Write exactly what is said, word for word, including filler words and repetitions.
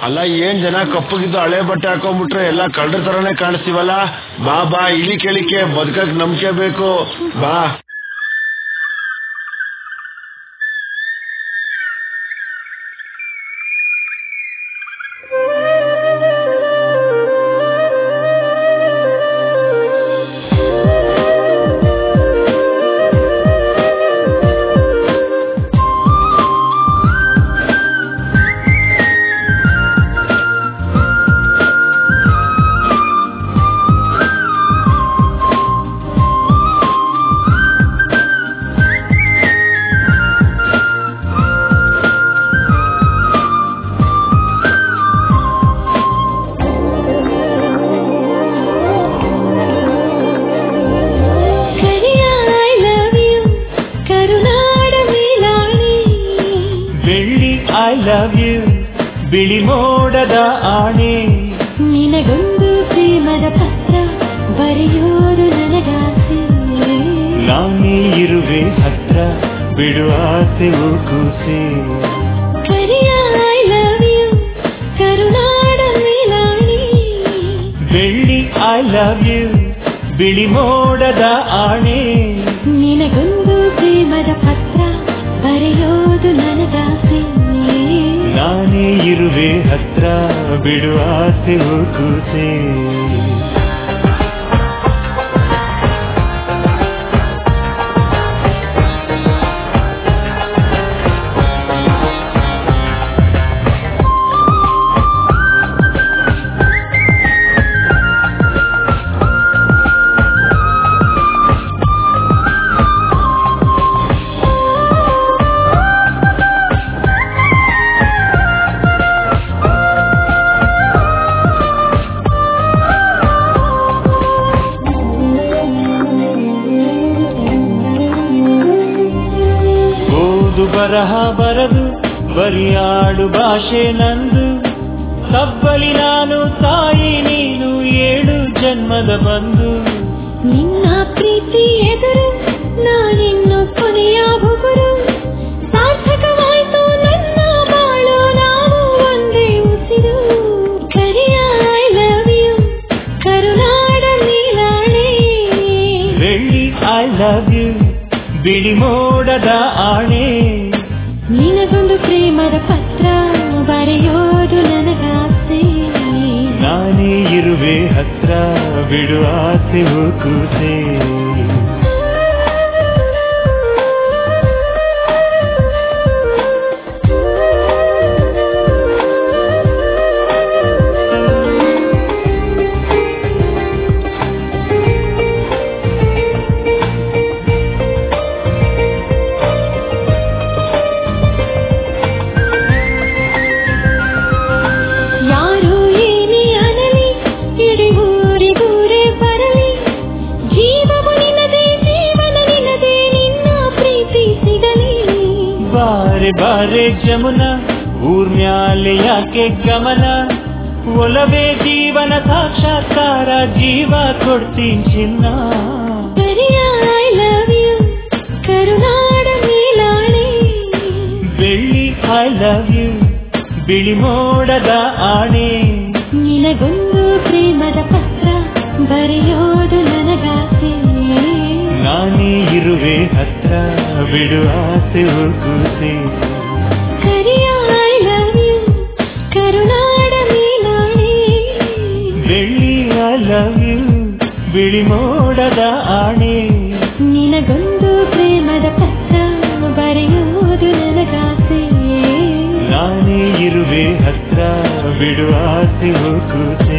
ಅಲ್ಲ ಏನ್ ಜನ ಕಪ್ಪಗಿದ್ದು ಹಳೆ ಬಟ್ಟೆ ಹಾಕೊಂಡ್ಬಿಟ್ರೆ ಎಲ್ಲಾ ಕಳ್ಳರ ತರನೇ ಕಾಣಿಸ್ತೀವಲ್ಲ. ಬಾ ಬಾ ಇಳಿ ಕೇಳಿಕೆ ಬದುಕಕ್ ನಂಬಿಕೆ ಬೇಕು ಬಾ. ಬಿಳಿ ಮೋಡದ ಆಣೆ ನಿನಗೊಂದು ಪ್ರೇಮದ ಪತ್ರ ಬರೆಯೋದು ನನಗಾಸೆ. ನಾನೇ ಇರುವೆ ಹತ್ರ ಬಿಡು ಆಸೆ ಕೂಸೆ. ಕರಿಯ ಐ ಲವ್ ಯು ಕರುನಾಡ ಮೇಲಾಣಿ. ಬೆಳ್ಳಿ ಐ ಲವ್ ಯು ಬಿಳಿ ಮೋಡದ ಆಣೆ ನಿನಗೊಂದು ಪ್ರೇಮದ ಪತ್ರ ಬರೆಯೋದು ನನಗಾಸೆ. ನಾನೇ ಇರುವೆ ಹತ್ರ ಬಿಡು ಆಸೆ ಕೂಸೆ. ಬರಹ ಬರದು ಬರಿಯಾಡು ಭಾಷೆ ನಂದು. ತಬ್ಬಲಿ ನಾನು ತಾಯಿ ನೀನು ಏಳು ಜನ್ಮದ ಬಂದು. ನಿನ್ನ ಪ್ರೀತಿ ಎದುರು ನಾನಿನ್ನು ಕೊನೆಯ ಬುಗುರು. ಸಾರ್ಥಕವಾಯ್ತು ನನ್ನ ಬಾಳು ನಾವು ಒಂದೇ ಉಸಿರು. ಕರಿಯ ಐ ಲವ್ ಯು ಕರುನಾಡ ನೀಲಾಣೆ. ಬೆಳ್ಳಿ ಐ ಲವ್ ಯು ಬಿಳಿ ಮೋಡದ ಆಣೆ ನಿನಗೊಂದು ಪ್ರೇಮದ ಪತ್ರ ಬರೆಯೋದು ನನಗಾಸೆ. ನಾನೇ ಇರುವೆ ಹತ್ರ ಬಿಡು ಆಸೆ ಕೂಸೆ. ಬಾರೆ ಜಮುನಾ ಊರ್ಮ್ಯಾಲೆ ಯಾಕೆ ಗಮನ. ಒಲವೇ ಜೀವನ ಸಾಕ್ಷಾತ್ಕಾರ ಜೀವ ಕೊಡ್ತೀನಿ ಚಿನ್ನ. ಕರಿಯ ಐ ಲವ್ ಯು ಕರುನಾಡ ಮೇಲಾಣೆ. ಬೆಳ್ಳಿ ಐ ಲವ್ ಯು ಬಿಳಿ ಮೋಡದ ಆಣೆ ನಿನಗೊಂದು ಪ್ರೇಮದ ಪತ್ರ ಬರೆಯೋದು ನನಗಾಸೆ. ನಾನೇ ಇರುವೆ ಹತ್ರ ಬಿಡು ಆಸೆ ಕೂಸೆ. ಕರಿಯ ಐ ಲವ್ ಯು ಕರುನಾಡ ಮೇಲಾಣೆ. ಬೆಳ್ಳಿ ಐ ಲವ್ ಯು ಬಿಳಿ ಮೋಡದ ಆಣೆ ನಿನಗೊಂದು ಪ್ರೇಮದ ಪತ್ರ ಬರೆಯೋದು ನನಗಾಸೆ. ನಾನೇ ಇರುವೆ ಹತ್ರ ಬಿಡು ಆಸೆ ಕೂಸೆ.